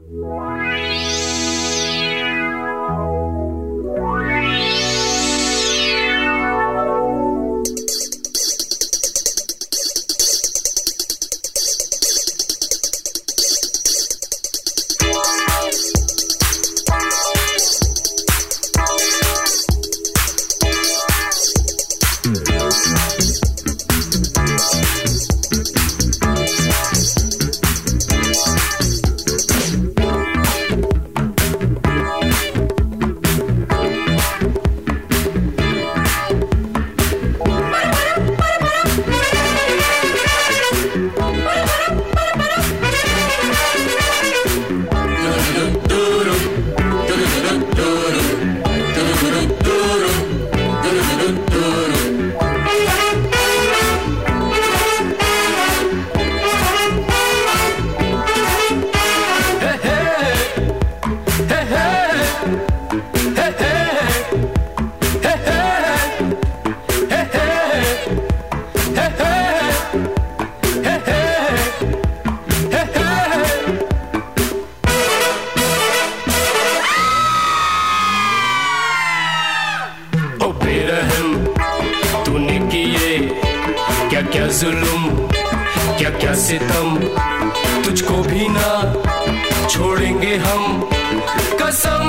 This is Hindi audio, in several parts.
क्या जुल्म क्या क्या सितम, तुझको भी ना छोड़ेंगे हम कसम।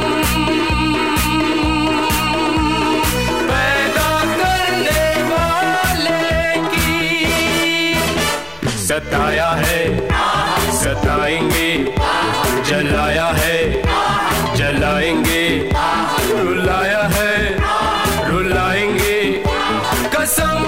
पैदा करने वाले की सताया है सताएंगे, जलाया है जलाएंगे, रुलाया है रुलाएंगे कसम।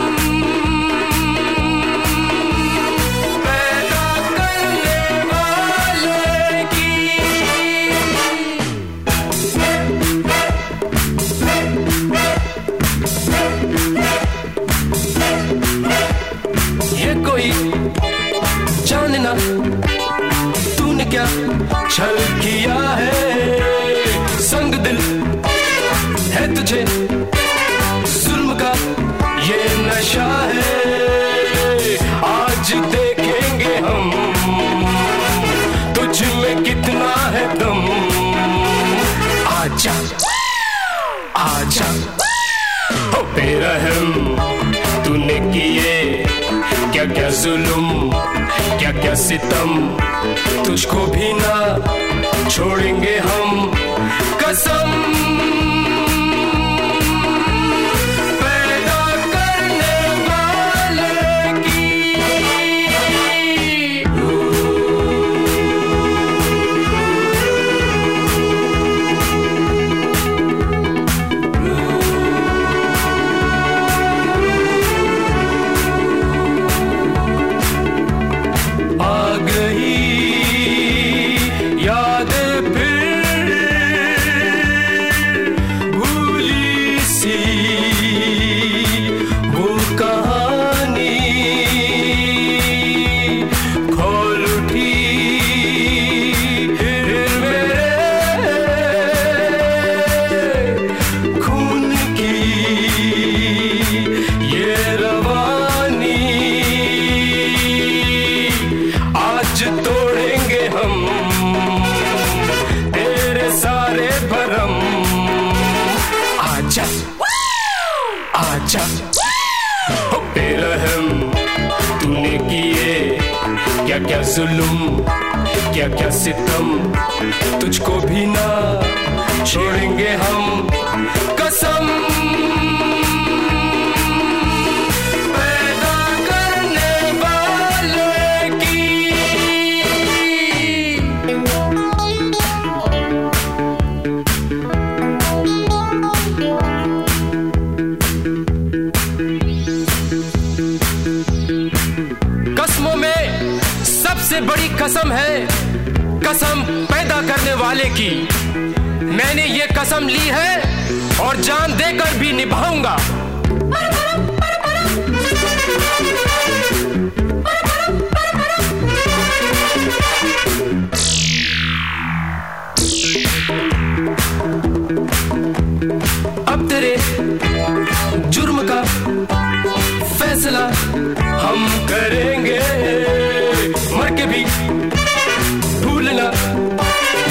जानना तूने क्या छल किया है, संग दिल है तुझे जुल्म का ये नशा है। आज देखेंगे हम तुझ में कितना है दम। आजा आजा ओ बेरहम, तूने किए क्या क्या जुल्म क्या क्या सितम, तुझको भी ना छोड़ेंगे हम कसम। पैदा करने वाले की तोड़ेंगे हम तेरे सारे भरम। आजा आजा ओ बेरहम, तूने किए क्या क्या जुल्म क्या क्या सितम, तुझको भी ना छोड़ेंगे हम कसम। कसमों में सबसे बड़ी कसम है कसम पैदा करने वाले की। मैंने ये कसम ली है और जान देकर भी निभाऊंगा। अब तेरे जुर्म का फैसला हम करेंगे, मर के भी भूलना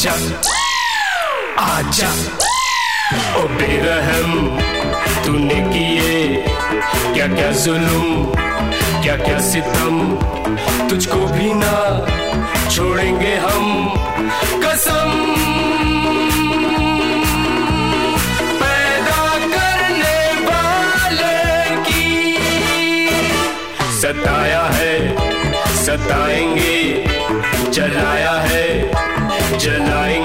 आजा आजा ओ बेरहम, तूने किए क्या क्या जुल्म, क्या क्या सितम, तुझको भी ना छोड़ेंगे हम कसम। पैदा करने वाले की सताया है, सताएंगे, जलाया है, जलाएंगे।